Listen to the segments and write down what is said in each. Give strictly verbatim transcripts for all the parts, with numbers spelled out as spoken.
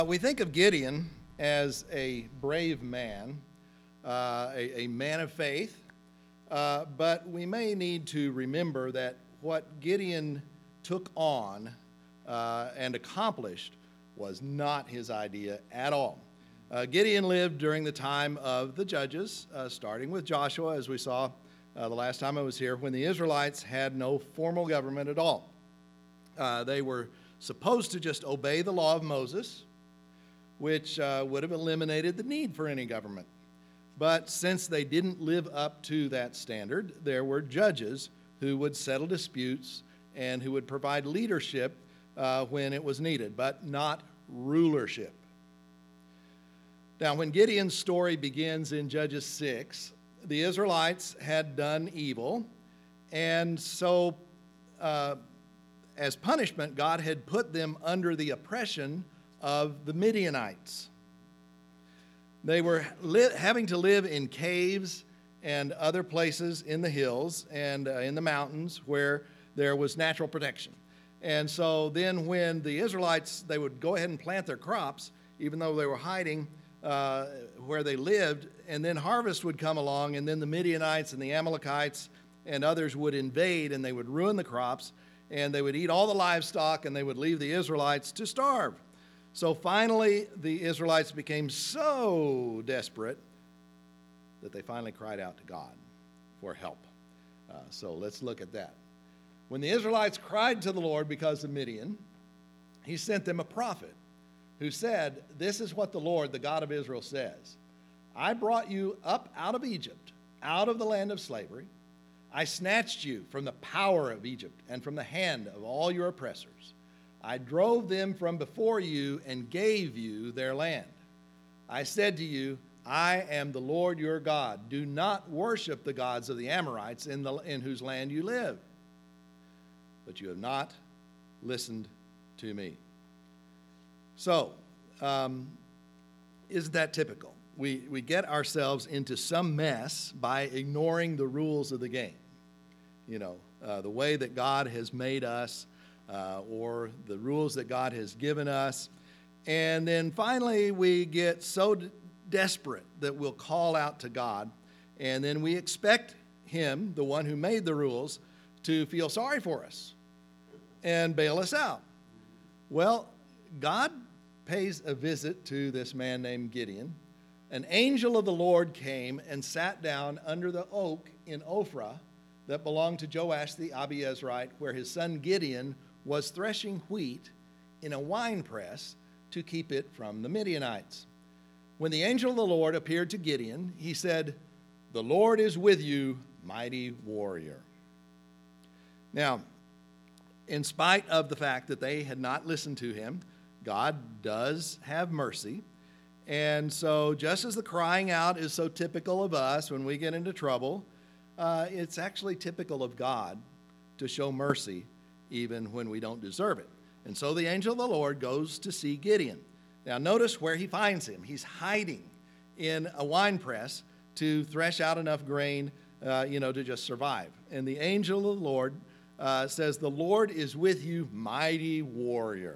We think of Gideon as a brave man, uh, a, a man of faith, uh, but we may need to remember that what Gideon took on uh, and accomplished was not his idea at all. Uh, Gideon lived during the time of the judges, uh, starting with Joshua, as we saw uh, the last time I was here, when the Israelites had no formal government at all. Uh, they were supposed to just obey the law of Moses, which uh, would have eliminated the need for any government. But since they didn't live up to that standard, there were judges who would settle disputes and who would provide leadership uh, when it was needed, but not rulership. Now, when Gideon's story begins in Judges six, the Israelites had done evil, and so uh, as punishment, God had put them under the oppression of the Midianites. They were li- having to live in caves and other places in the hills and uh, in the mountains where there was natural protection. And so then when the Israelites, they would go ahead and plant their crops, even though they were hiding uh, where they lived, and then harvest would come along, and then the Midianites and the Amalekites and others would invade, and they would ruin the crops, and they would eat all the livestock, and they would leave the Israelites to starve. So finally, the Israelites became so desperate that they finally cried out to God for help. Uh, so let's look at that. When the Israelites cried to the Lord because of Midian, he sent them a prophet who said, "This is what the Lord, the God of Israel, says. I brought you up out of Egypt, out of the land of slavery. I snatched you from the power of Egypt and from the hand of all your oppressors. I drove them from before you and gave you their land. I said to you, I am the Lord your God. Do not worship the gods of the Amorites in, the, in whose land you live. But you have not listened to me." So, um, isn't that typical? We, we get ourselves into some mess by ignoring the rules of the game. You know, uh, the way that God has made us, Uh, or the rules that God has given us. And then finally, we get so d- desperate that we'll call out to God, and then we expect Him, the one who made the rules, to feel sorry for us and bail us out. Well, God pays a visit to this man named Gideon. An angel of the Lord came and sat down under the oak in Ophrah that belonged to Joash the Abiezrite, where his son Gideon was threshing wheat in a winepress to keep it from the Midianites. When the angel of the Lord appeared to Gideon, he said, "The Lord is with you, mighty warrior." Now, in spite of the fact that they had not listened to him, God does have mercy. And so just as the crying out is so typical of us when we get into trouble, uh, it's actually typical of God to show mercy even when we don't deserve it. And so the angel of the Lord goes to see Gideon. Now notice where he finds him. He's hiding in a wine press to thresh out enough grain, uh, you know, to just survive. And the angel of the Lord uh, says, "The Lord is with you, mighty warrior."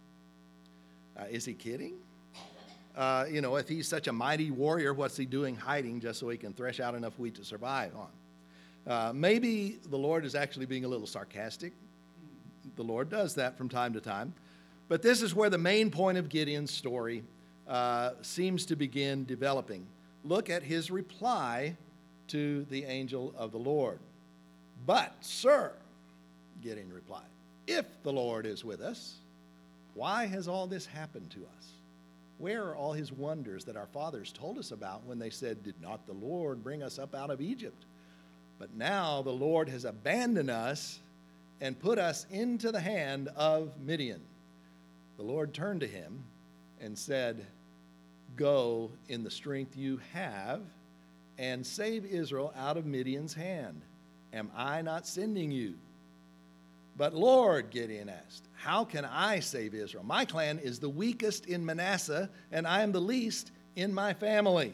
Uh, is he kidding? Uh, you know, if he's such a mighty warrior, what's he doing hiding just so he can thresh out enough wheat to survive on? Uh, maybe the Lord is actually being a little sarcastic. The Lord does that from time to time. But this is where the main point of Gideon's story uh, seems to begin developing. Look at his reply to the angel of the Lord. "But, sir," Gideon replied, "if the Lord is with us, why has all this happened to us? Where are all his wonders that our fathers told us about when they said, 'Did not the Lord bring us up out of Egypt?' But now the Lord has abandoned us and put us into the hand of Midian." The Lord turned to him and said, "Go in the strength you have and save Israel out of Midian's hand. Am I not sending you?" "But Lord," Gideon asked, "how can I save Israel? My clan is the weakest in Manasseh, and I am the least in my family."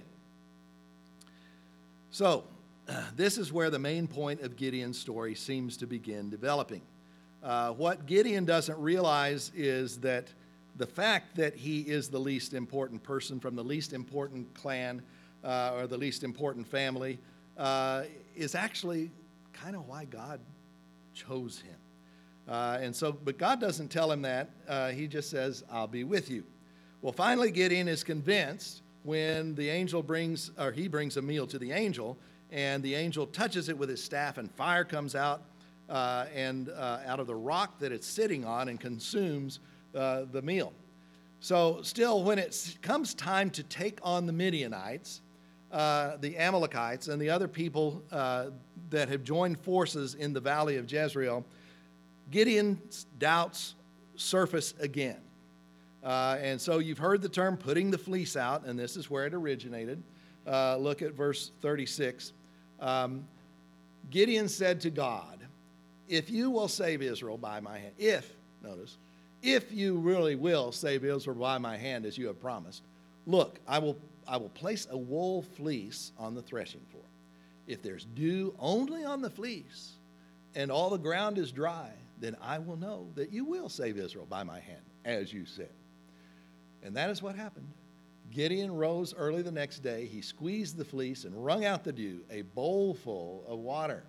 So, this is where the main point of Gideon's story seems to begin developing. Uh, what Gideon doesn't realize is that the fact that he is the least important person from the least important clan uh, or the least important family uh, is actually kind of why God chose him. Uh, and so, but God doesn't tell him that. Uh, he just says, I'll be with you. Well, finally, Gideon is convinced when the angel brings, or he brings a meal to the angel, and the angel touches it with his staff, and fire comes out uh, and uh, out of the rock that it's sitting on and consumes uh, the meal. So still, when it comes time to take on the Midianites, uh, the Amalekites, and the other people uh, that have joined forces in the valley of Jezreel, Gideon's doubts surface again. Uh, and so you've heard the term putting the fleece out, and this is where it originated. Uh, look at verse thirty-six. Um, Gideon said to God, if you will save Israel by my hand, if, notice, if you really will save Israel by my hand as you have promised, look, I will, I will place a wool fleece on the threshing floor. If there's dew only on the fleece and all the ground is dry, then I will know that you will save Israel by my hand, as you said. And that is what happened. Gideon rose early the next day. He squeezed the fleece and wrung out the dew, a bowl full of water.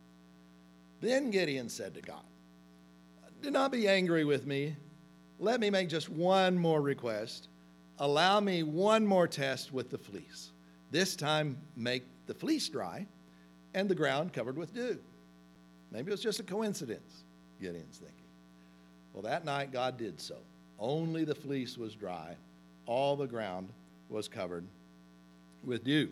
Then Gideon said to God, do not be angry with me. Let me make just one more request. Allow me one more test with the fleece. This time make the fleece dry and the ground covered with dew. Maybe it was just a coincidence, Gideon's thinking. Well, that night God did so. Only the fleece was dry. All the ground was covered with dew.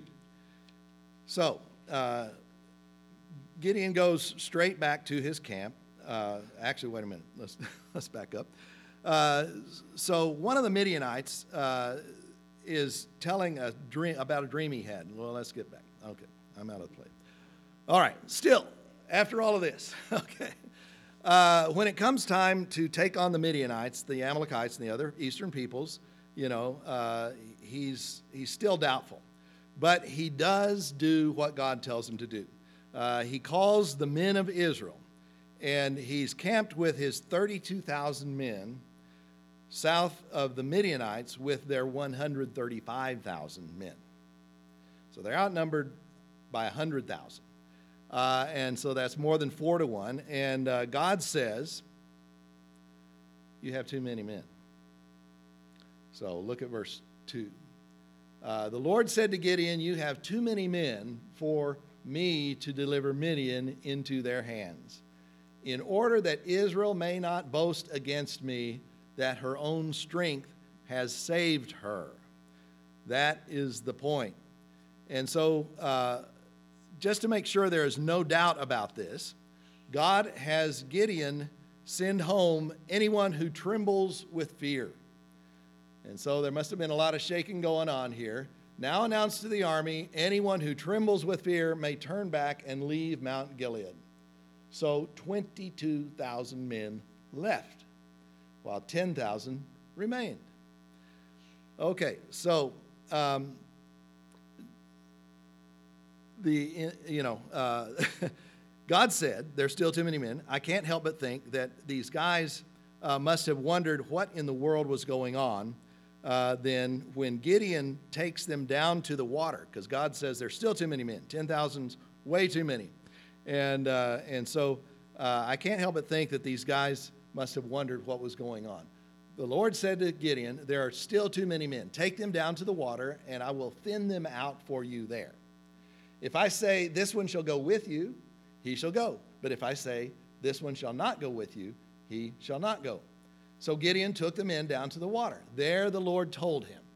So, uh, Gideon goes straight back to his camp. Uh, actually, wait a minute. Let's, let's back up. Uh, so one of the Midianites uh, is telling a dream about a dream he had. Well, let's get back. Okay, I'm out of the play. All right, still, after all of this, okay. Uh, when it comes time to take on the Midianites, the Amalekites, and the other eastern peoples, you know, uh, he's, he's still doubtful. But he does do what God tells him to do. Uh, he calls the men of Israel, and he's camped with his thirty-two thousand men south of the Midianites with their one hundred thirty-five thousand men. So they're outnumbered by one hundred thousand. Uh, and so that's more than four to one. And uh, God says, you have too many men. So look at verse two. Uh, the Lord said to Gideon, you have too many men for me to deliver Midian into their hands, in order that Israel may not boast against me that her own strength has saved her. That is the point. And so, uh, just to make sure there is no doubt about this, God has Gideon send home anyone who trembles with fear. And so there must have been a lot of shaking going on here. Now announce to the army, anyone who trembles with fear may turn back and leave Mount Gilead. So twenty-two thousand men left, while ten thousand remained. Okay, so um, the, you know, uh, God said, there's still too many men. I can't help but think that these guys uh, must have wondered what in the world was going on. Uh, then when Gideon takes them down to the water, because God says there's still too many men, ten thousand's way too many. And, uh, and so uh, I can't help but think that these guys must have wondered what was going on. The Lord said to Gideon, there are still too many men. Take them down to the water, and I will thin them out for you there. If I say, this one shall go with you, he shall go. But if I say, this one shall not go with you, he shall not go. So Gideon took the men down to the water. There the Lord told him,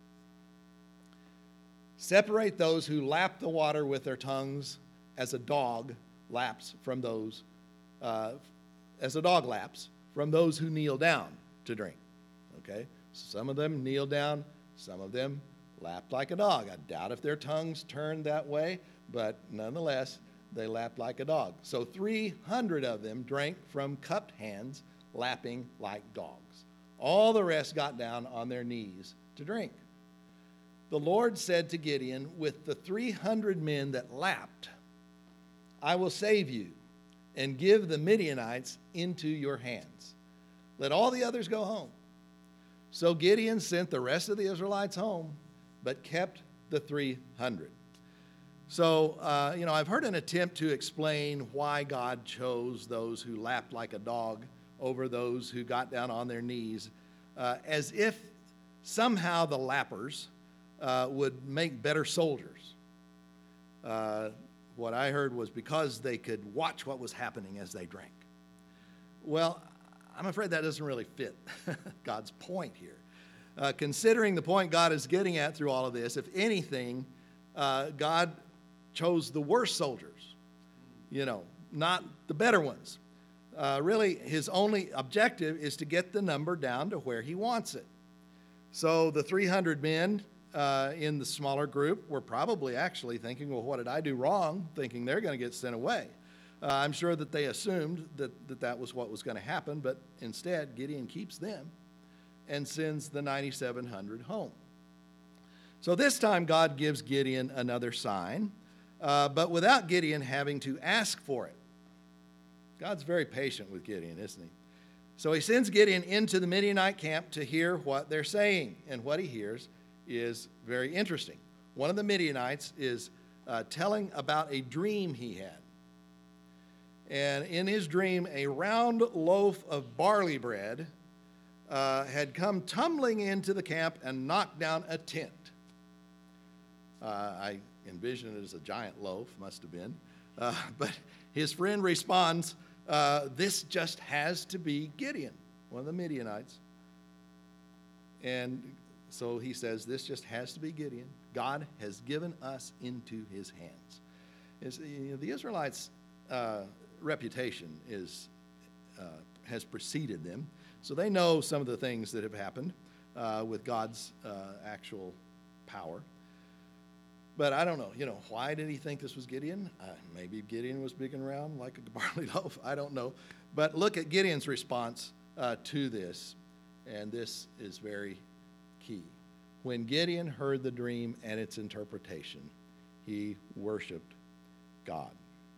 separate those who lap the water with their tongues as a dog laps from those, uh, as a dog laps from those who kneel down to drink. Okay? Some of them kneel down, some of them lapped like a dog. I doubt if their tongues turned that way, but nonetheless, they lapped like a dog. So three hundred of them drank from cupped hands, lapping like dogs. All the rest got down on their knees to drink. The Lord said to Gideon, with the three hundred men that lapped, I will save you and give the Midianites into your hands. Let all the others go home. So Gideon sent the rest of the Israelites home, but kept the three hundred. So, uh, you know, I've heard an attempt to explain why God chose those who lapped like a dog over those who got down on their knees, uh, as if somehow the lappers uh, would make better soldiers. Uh, what I heard was because they could watch what was happening as they drank. Well, I'm afraid that doesn't really fit God's point here. Uh, considering the point God is getting at through all of this, if anything, uh, God chose the worst soldiers, you know, not the better ones. Uh, really, his only objective is to get the number down to where he wants it. So the three hundred men uh, in the smaller group were probably actually thinking, well, what did I do wrong? Thinking they're going to get sent away. Uh, I'm sure that they assumed that, that that was what was going to happen, but instead Gideon keeps them and sends the ninety-seven hundred home. So this time God gives Gideon another sign, uh, but without Gideon having to ask for it. God's very patient with Gideon, isn't he? So he sends Gideon into the Midianite camp to hear what they're saying, and what he hears is very interesting. One of the Midianites is uh, telling about a dream he had. And in his dream, a round loaf of barley bread uh, had come tumbling into the camp and knocked down a tent. Uh, I envision it as a giant loaf, must have been. Uh, but his friend responds, uh, this just has to be Gideon, one of the Midianites. And so he says, this just has to be Gideon. God has given us into his hands. It's, you know, the Israelites' uh, reputation is, uh, has preceded them. So they know some of the things that have happened uh, with God's uh, actual power. But I don't know, you know, why did he think this was Gideon? Uh, maybe Gideon was big and round like a barley loaf. I don't know. But look at Gideon's response uh, to this, and this is very key. When Gideon heard the dream and its interpretation, he worshiped God.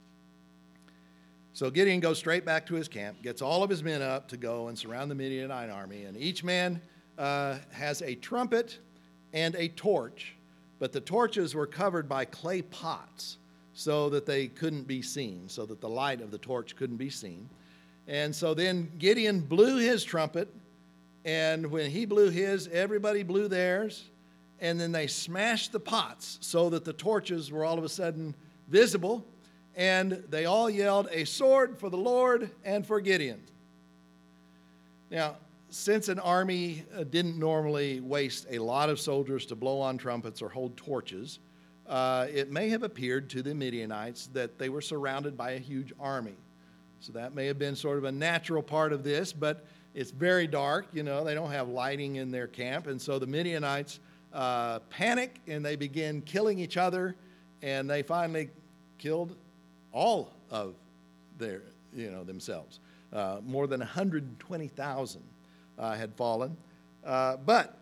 So Gideon goes straight back to his camp, gets all of his men up to go and surround the Midianite army, and each man uh, has a trumpet and a torch, but the torches were covered by clay pots so that they couldn't be seen, so that the light of the torch couldn't be seen. And so then Gideon blew his trumpet, and when he blew his, everybody blew theirs, and then they smashed the pots so that the torches were all of a sudden visible, and they all yelled, "A sword for the Lord and for Gideon." Now, since an army didn't normally waste a lot of soldiers to blow on trumpets or hold torches, uh, it may have appeared to the Midianites that they were surrounded by a huge army. So that may have been sort of a natural part of this, but it's very dark, you know, they don't have lighting in their camp, and so the Midianites uh, panic and they begin killing each other, and they finally killed all of their, you know, themselves. Uh, more than one hundred twenty thousand uh, had fallen. Uh, but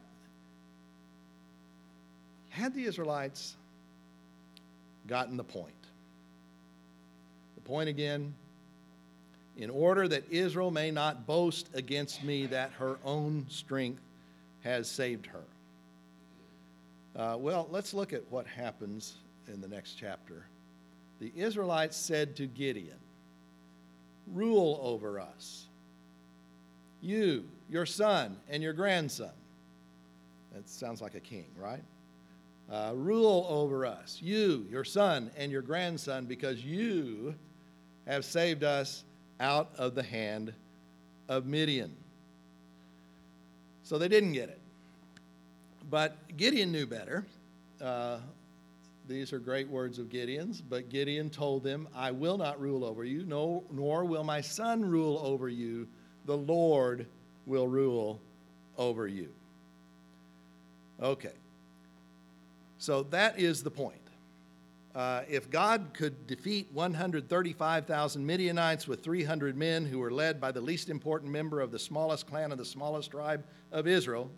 had the Israelites gotten the point? The point again, in order that Israel may not boast against me that her own strength has saved her. Uh, well, let's look at what happens in the next chapter. The Israelites said to Gideon, "Rule over us, you, your son, and your grandson." That sounds like a king, right? Uh, rule over us, you, your son, and your grandson, because you have saved us out of the hand of Midian. So they didn't get it. But Gideon knew better. Uh, these are great words of Gideon's, but Gideon told them, "I will not rule over you, no, nor will my son rule over you. The Lord will rule over you." Okay. So that is the point. Uh, if God could defeat one hundred thirty-five thousand Midianites with three hundred men who were led by the least important member of the smallest clan of the smallest tribe of Israel,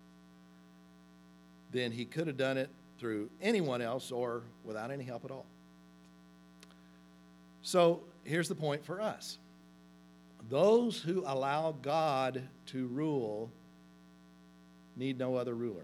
then he could have done it through anyone else or without any help at all. So here's the point for us. Those who allow God to rule need no other ruler.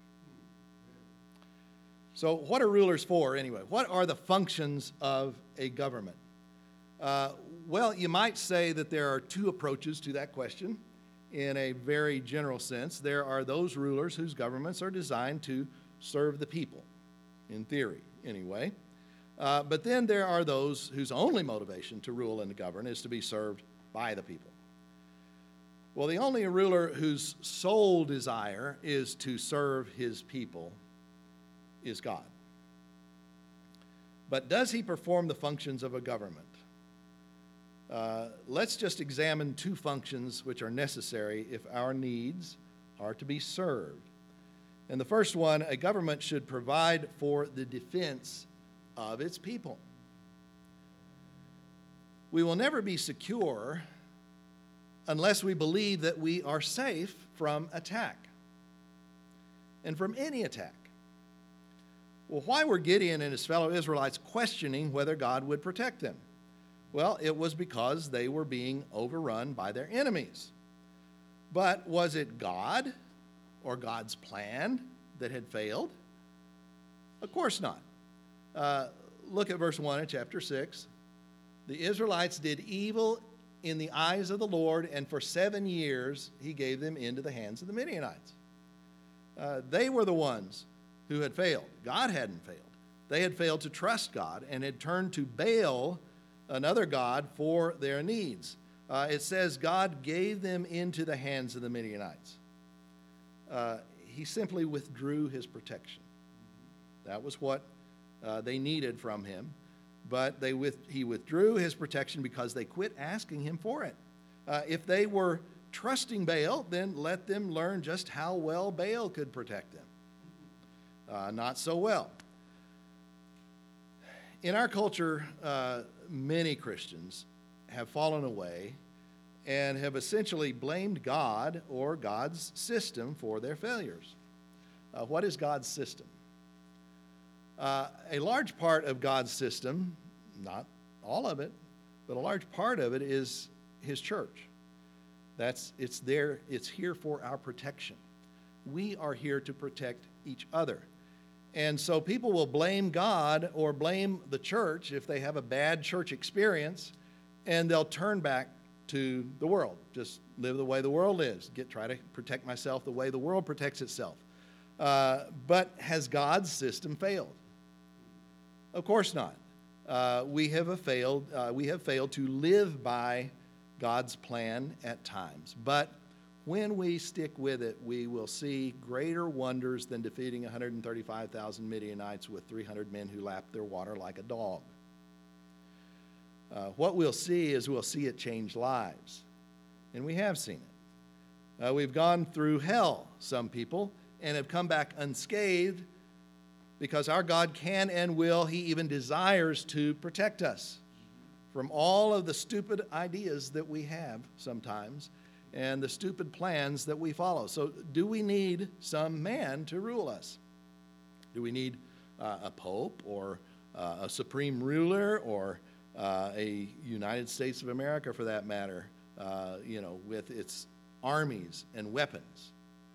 So what are rulers for anyway? What are the functions of a government? Uh, well, you might say that there are two approaches to that question in a very general sense. There are those rulers whose governments are designed to serve the people, in theory anyway. Uh, but then there are those whose only motivation to rule and to govern is to be served by the people. Well, the only ruler whose sole desire is to serve his people is God. But does he perform the functions of a government? Uh, let's just examine two functions which are necessary if our needs are to be served. And the first one, a government should provide for the defense of its people. We will never be secure unless we believe that we are safe from attack, and from any attack. Well, why were Gideon and his fellow Israelites questioning whether God would protect them? Well, it was because they were being overrun by their enemies. But was it God or God's plan that had failed? Of course not. Uh, look at verse one of chapter six. The Israelites did evil in the eyes of the Lord, and for seven years he gave them into the hands of the Midianites. Uh, they were the ones who had failed. God hadn't failed. They had failed to trust God and had turned to Baal, another god, for their needs. Uh, it says God gave them into the hands of the Midianites. Uh, he simply withdrew his protection. That was what uh, they needed from him. But they with, he withdrew his protection because they quit asking him for it. Uh, if they were trusting Baal, then let them learn just how well Baal could protect them. Uh, not so well. In our culture, uh, many Christians have fallen away and have essentially blamed God or God's system for their failures. Uh, what is God's system? Uh, a large part of God's system, not all of it, but a large part of it is his church. That's, it's there, it's here for our protection. We are here to protect each other. And so people will blame God or blame the church if they have a bad church experience, and they'll turn back to the world. Just live the way the world lives. Get, try to protect myself the way the world protects itself. Uh, but has God's system failed? Of course not. Uh, we have failed. Uh, we have failed to live by God's plan at times. But when we stick with it, we will see greater wonders than defeating one hundred thirty-five thousand Midianites with three hundred men who lapped their water like a dog. Uh, what we'll see is we'll see it change lives. And we have seen it. Uh, we've gone through hell, some people, and have come back unscathed because our God can and will, he even desires to protect us from all of the stupid ideas that we have sometimes and the stupid plans that we follow. So do we need some man to rule us? Do we need uh, a pope or uh, a supreme ruler or uh, a United States of America, for that matter, uh, you know, with its armies and weapons?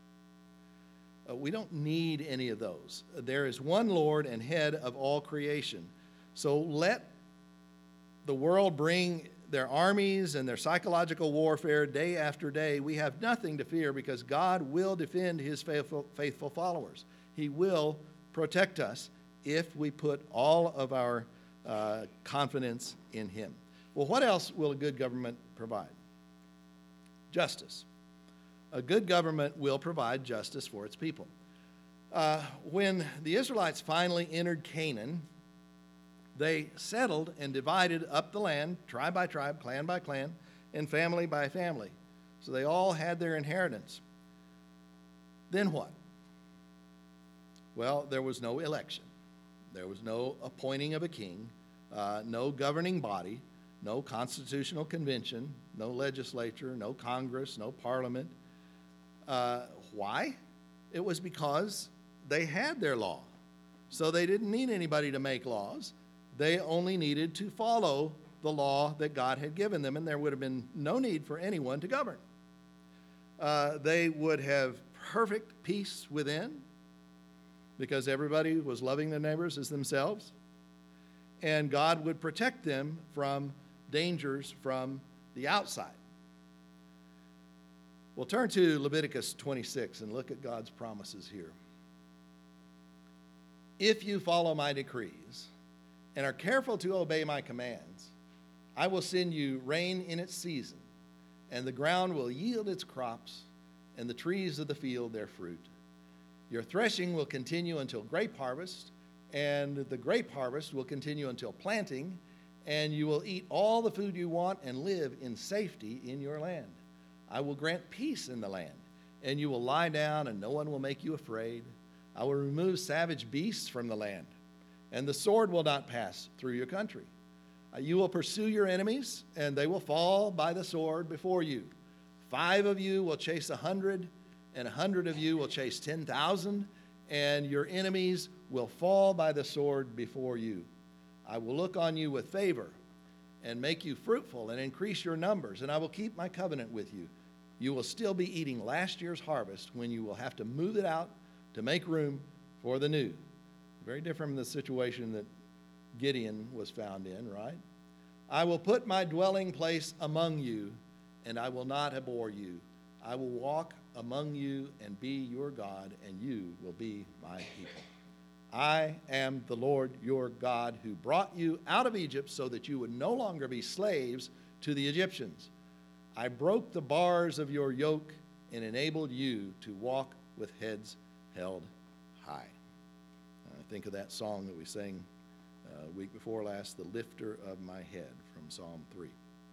Uh, we don't need any of those. There is one Lord and head of all creation. So let the world bring their armies and their psychological warfare day after day. We have nothing to fear because God will defend his faithful, faithful followers. He will protect us if we put all of our uh, confidence in him. Well, what else will a good government provide? Justice. A good government will provide justice for its people. Uh, when the Israelites finally entered Canaan, they settled and divided up the land, tribe by tribe, clan by clan, and family by family. So they all had their inheritance. Then what? Well, there was no election. There was no appointing of a king, uh, no governing body, no constitutional convention, no legislature, no Congress, no parliament. Uh, why? It was because they had their law. So they didn't need anybody to make laws. They only needed to follow the law that God had given them, and there would have been no need for anyone to govern. Uh, they would have perfect peace within because everybody was loving their neighbors as themselves. And God would protect them from dangers from the outside. We'll turn to Leviticus twenty-six and look at God's promises here. If you follow my decrees and are careful to obey my commands, I will send you rain in its season, and the ground will yield its crops, and the trees of the field their fruit. Your threshing will continue until grape harvest, and the grape harvest will continue until planting, and you will eat all the food you want and live in safety in your land. I will grant peace in the land, and you will lie down, and no one will make you afraid. I will remove savage beasts from the land, and the sword will not pass through your country. You will pursue your enemies, and they will fall by the sword before you. Five of you will chase a hundred, and a hundred of you will chase ten thousand, and your enemies will fall by the sword before you. I will look on you with favor and make you fruitful and increase your numbers, and I will keep my covenant with you. You will still be eating last year's harvest when you will have to move it out to make room for the new. Very different from the situation that Gideon was found in, right? I will put my dwelling place among you, and I will not abhor you. I will walk among you and be your God, and you will be my people. I am the Lord your God who brought you out of Egypt so that you would no longer be slaves to the Egyptians. I broke the bars of your yoke and enabled you to walk with heads held high. Uh, think of that song that we sang uh, week before last, The Lifter of My Head, from Psalm three.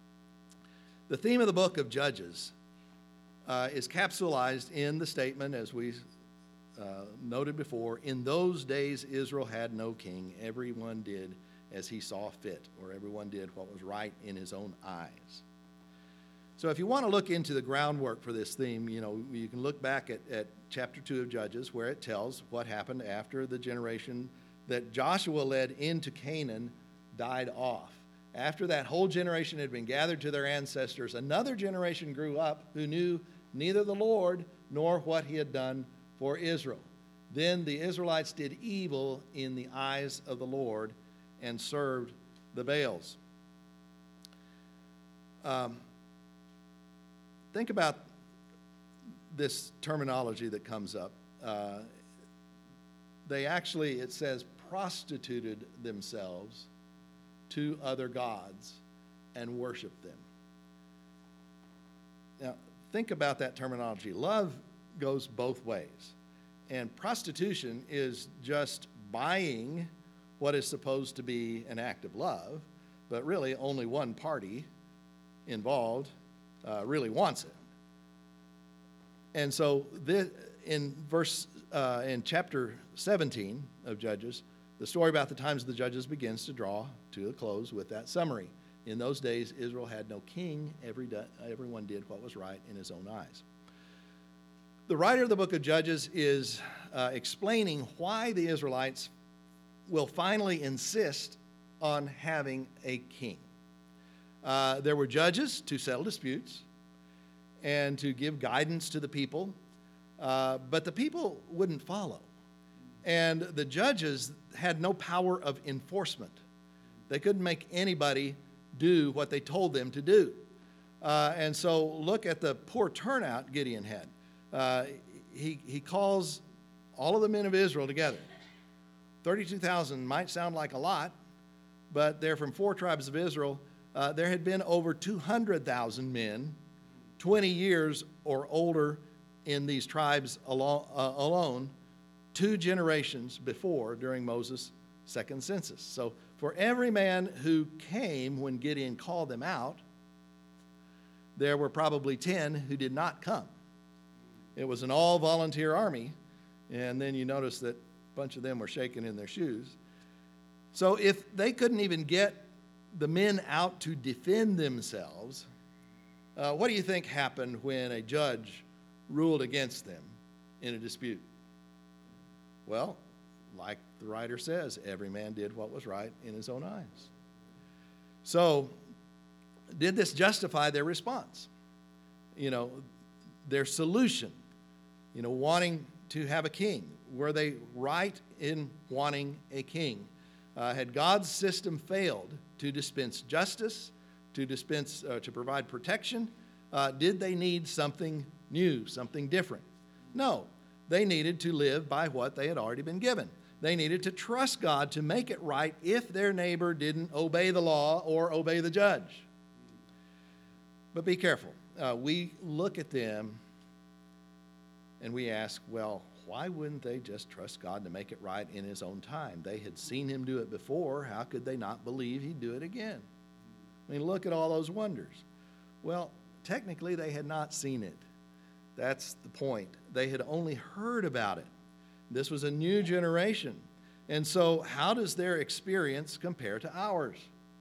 The theme of the book of Judges uh, is capsulized in the statement, as we uh, noted before, in those days Israel had no king. Everyone did as he saw fit, or everyone did what was right in his own eyes. So if you want to look into the groundwork for this theme, you know, you can look back at, at chapter two of Judges, where it tells what happened after the generation that Joshua led into Canaan died off. After that whole generation had been gathered to their ancestors, another generation grew up who knew neither the Lord nor what he had done for Israel. Then the Israelites did evil in the eyes of the Lord and served the Baals. Um, think about this terminology that comes up. Uh, they actually, it says, prostituted themselves to other gods and worshiped them. Now, think about that terminology. Love goes both ways. And prostitution is just buying what is supposed to be an act of love, but really only one party involved uh, really wants it. And so this, in verse uh, in chapter seventeen of Judges, the story about the times of the judges begins to draw to a close with that summary. In those days, Israel had no king. Every day, everyone did what was right in his own eyes. The writer of the book of Judges is uh, explaining why the Israelites will finally insist on having a king. Uh, there were judges to settle disputes and to give guidance to the people, uh, but the people wouldn't follow. And the judges had no power of enforcement. They couldn't make anybody do what they told them to do. Uh, and so look at the poor turnout Gideon had. Uh, he, he calls all of the men of Israel together. thirty-two thousand might sound like a lot, but they're from four tribes of Israel. Uh, there had been over two hundred thousand men, twenty years or older in these tribes alone, uh, alone, two generations before during Moses' second census. So for every man who came when Gideon called them out, there were probably ten who did not come. It was an all-volunteer army, and then you notice that a bunch of them were shaking in their shoes. So if they couldn't even get the men out to defend themselves, uh, what do you think happened when a judge ruled against them in a dispute? Well, like the writer says, every man did what was right in his own eyes. So, did this justify their response? You know, their solution you know, wanting to have a king. Were they right in wanting a king? Uh, had God's system failed to dispense justice, to dispense, uh, to provide protection? Uh, did they need something new, something different? No. They needed to live by what they had already been given. They needed to trust God to make it right if their neighbor didn't obey the law or obey the judge. But be careful. Uh, we look at them and we ask, well, why wouldn't they just trust God to make it right in his own time? They had seen him do it before. How could they not believe he'd do it again? I mean, look at all those wonders. Well, technically, they had not seen it. That's the point. They had only heard about it. This was a new generation. And so how does their experience compare to ours?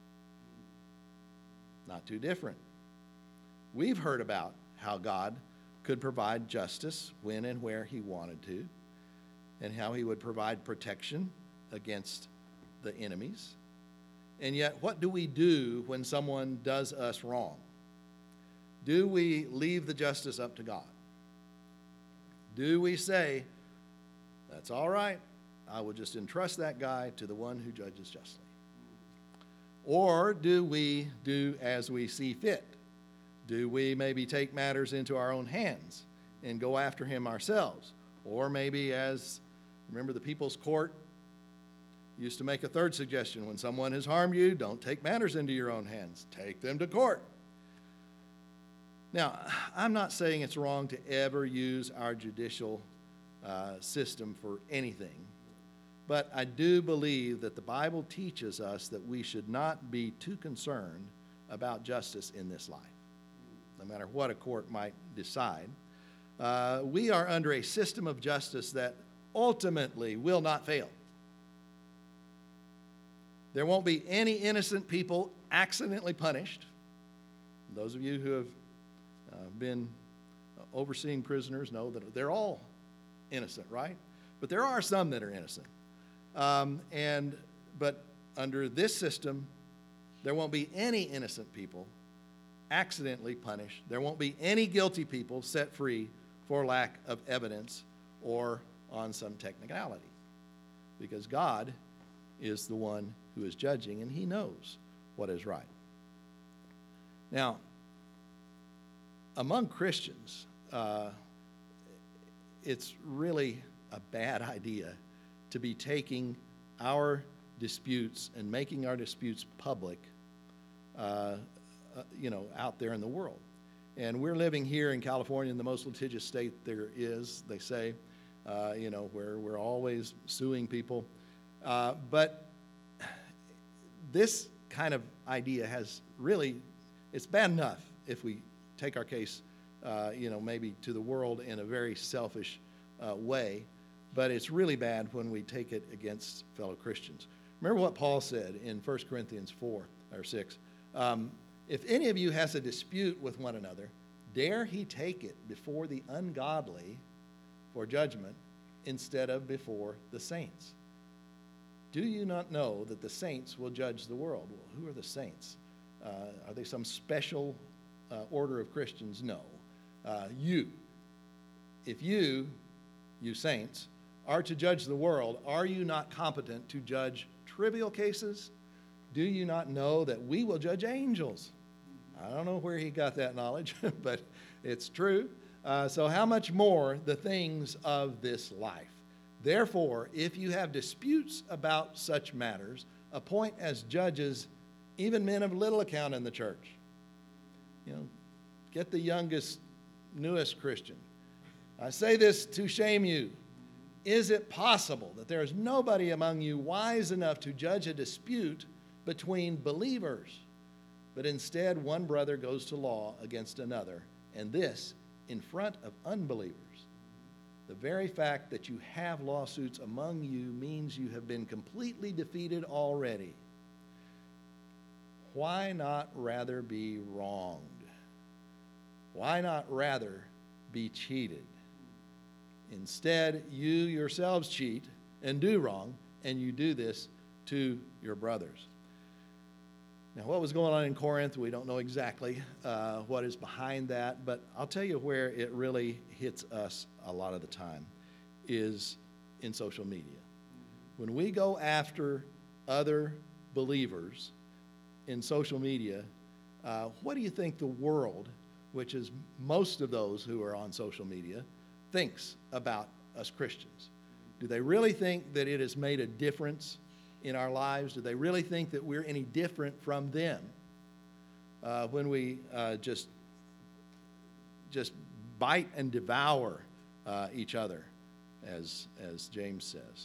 Not too different. We've heard about how God could provide justice when and where he wanted to, and how he would provide protection against the enemies. And yet, what do we do when someone does us wrong? Do we leave the justice up to God? Do we say, that's all right, I will just entrust that guy to the one who judges justly? Or do we do as we see fit? Do we maybe take matters into our own hands and go after him ourselves? Or maybe, as, remember the People's Court used to make a third suggestion: when someone has harmed you, don't take matters into your own hands. Take them to court. Now, I'm not saying it's wrong to ever use our judicial uh, system for anything, but I do believe that the Bible teaches us that we should not be too concerned about justice in this life, no matter what a court might decide. Uh, we are under a system of justice that ultimately will not fail. There won't be any innocent people accidentally punished. Those of you who have uh, been overseeing prisoners know that they're all innocent, right? But there are some that are innocent. Um, and but under this system, there won't be any innocent people accidentally punished. There won't be any guilty people set free for lack of evidence or on some technicality, because God is the one who is judging, and he knows what is right. Now, among Christians, uh, it's really a bad idea to be taking our disputes and making our disputes public, uh, uh, you know, out there in the world. And we're living here in California, in the most litigious state there is, they say, uh, you know, where we're always suing people. Uh, but this kind of idea has really, it's bad enough if we take our case, uh, you know, maybe to the world in a very selfish uh, way, but it's really bad when we take it against fellow Christians. Remember what Paul said in First Corinthians four or six. Um, if any of you has a dispute with one another, dare he take it before the ungodly for judgment instead of before the saints. Do you not know that the saints will judge the world? Well, who are the saints? Uh, are they some special uh, order of Christians? No. Uh, you. If you, you saints, are to judge the world, are you not competent to judge trivial cases? Do you not know that we will judge angels? I don't know where he got that knowledge, but it's true. Uh, so how much more the things of this life? Therefore, if you have disputes about such matters, appoint as judges even men of little account in the church. You know, get the youngest, newest Christian. I say this to shame you. Is it possible that there is nobody among you wise enough to judge a dispute between believers, but instead one brother goes to law against another, and this in front of unbelievers? The very fact that you have lawsuits among you means you have been completely defeated already. Why not rather be wronged? Why not rather be cheated? Instead, you yourselves cheat and do wrong, and you do this to your brothers. Now, what was going on in Corinth, we don't know exactly uh, what is behind that, but I'll tell you where it really hits us a lot of the time is in social media. When we go after other believers in social media, uh, what do you think the world, which is most of those who are on social media, thinks about us Christians? Do they really think that it has made a difference in our lives? Do they really think that we're any different from them uh, when we uh, just just bite and devour uh, each other, as as James says?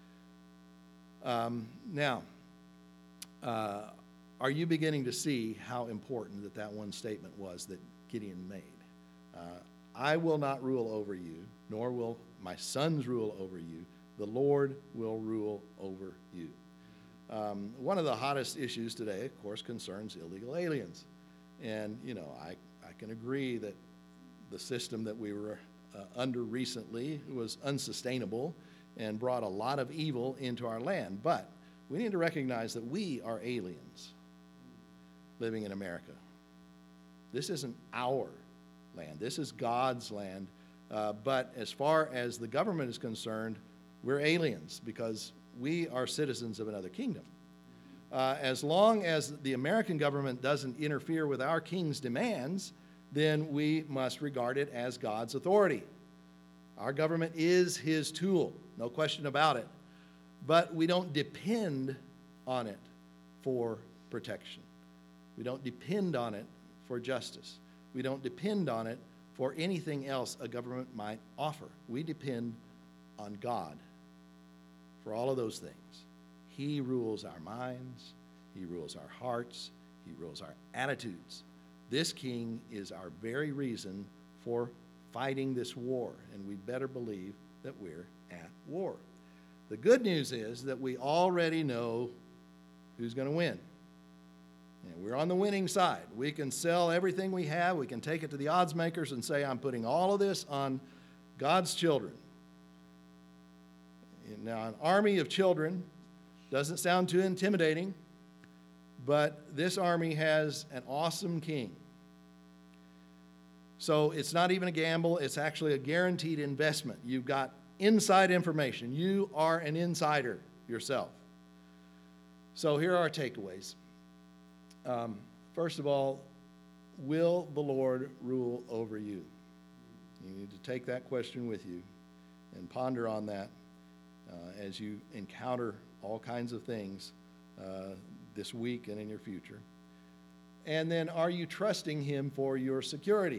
Um, now, uh, are you beginning to see how important that that one statement was that Gideon made? Uh, I will not rule over you, nor will my sons rule over you. The Lord will rule over you. Um, one of the hottest issues today, of course, concerns illegal aliens. And, you know, I, I can agree that the system that we were uh, under recently was unsustainable and brought a lot of evil into our land. But we need to recognize that we are aliens living in America. This isn't our land. This is God's land. Uh, but as far as the government is concerned, we're aliens because we are citizens of another kingdom. Uh, as long as the American government doesn't interfere with our king's demands, then we must regard it as God's authority. Our government is his tool, no question about it. But we don't depend on it for protection. We don't depend on it for justice. We don't depend on it for anything else a government might offer. We depend on God for all of those things. He rules our minds. He rules our hearts. He rules our attitudes. This king is our very reason for fighting this war, and we better believe that we're at war. The good news is that we already know who's going to win. And we're on the winning side. We can sell everything we have. We can take it to the odds makers and say, I'm putting all of this on God's children. Now, an army of children doesn't sound too intimidating, but this army has an awesome king. So it's not even a gamble. It's actually a guaranteed investment. You've got inside information. You are an insider yourself. So here are our takeaways. Um, first of all, will the Lord rule over you? You need to take that question with you and ponder on that uh, as you encounter all kinds of things uh, this week and in your future. And then, are you trusting him for your security?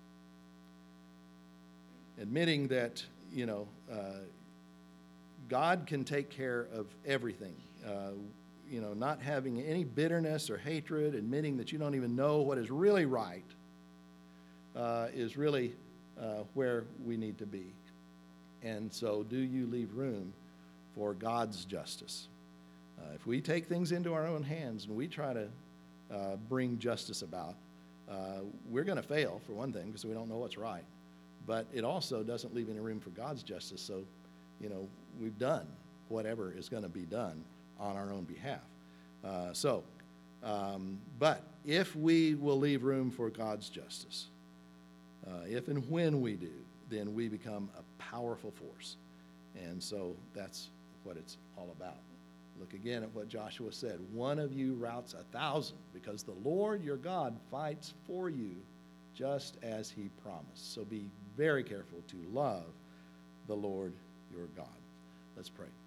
Admitting that, you know, uh, God can take care of everything. Uh, you know, not having any bitterness or hatred, admitting that you don't even know what is really right, uh, is really uh, where we need to be. And so, do you leave room for God's justice? Uh, if we take things into our own hands and we try to uh, bring justice about, uh, we're going to fail, for one thing, because we don't know what's right. But it also doesn't leave any room for God's justice. So, you know, we've done whatever is going to be done on our own behalf. Uh, so, um, but if we will leave room for God's justice, uh, if and when we do, then we become a powerful force. And so that's what it's all about. Look again at what Joshua said. One of you routs a thousand, because the Lord your God fights for you just as he promised. So be very careful to love the Lord your God. Let's pray.